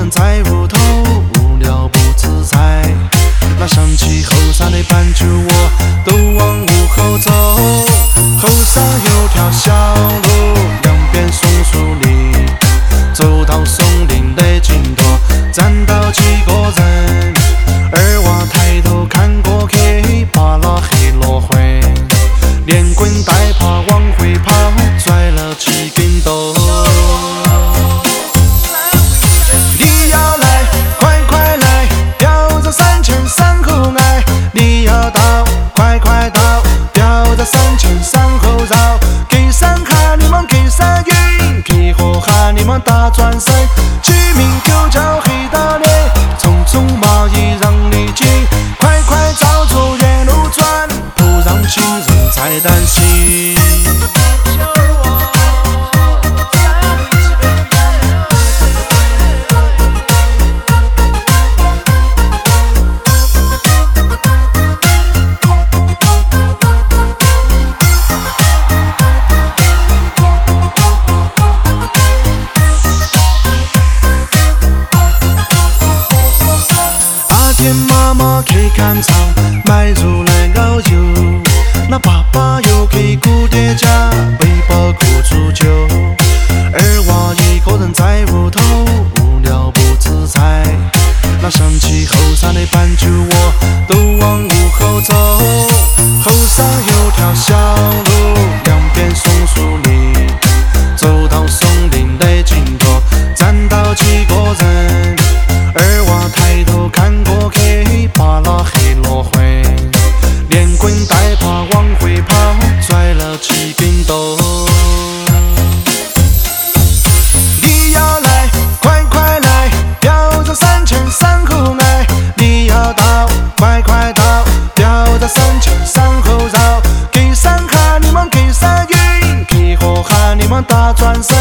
人在屋头无聊不自在，那想起后山的斑鸠，我都往屋后走。后山有条小路，两边松树林，走到松林的尽头，站到几个人。二娃抬头看过去，把那黑罗灰，连滚带爬往回跑，拽了几根豆。你要来，快快来，吊着三千山后爱。你要到，快快到，吊着三千山后绕。给山喊你们给山赢，给河喊你们大转身。取名就叫黑大脸，匆匆贸易让你进，快快照着原路转，不让情人再担心。天妈妈去赶场，买入来熬油。那爸爸又给姑爹家背包苦煮酒。二娃一个人在屋头无聊不自在，那想起后山的斑鸠，我都往屋后走。后山有条小路，两边松树林，走到松林的尽头，站到几个人。二娃抬头看过去，把那黑罗灰，连滚带爬往回跑，拽了几根豆。你要来，快快来，吊着三千山后爱。你要到，快快到，吊着三千山后绕。给山喊你们给山赢，给河喊你们大转身。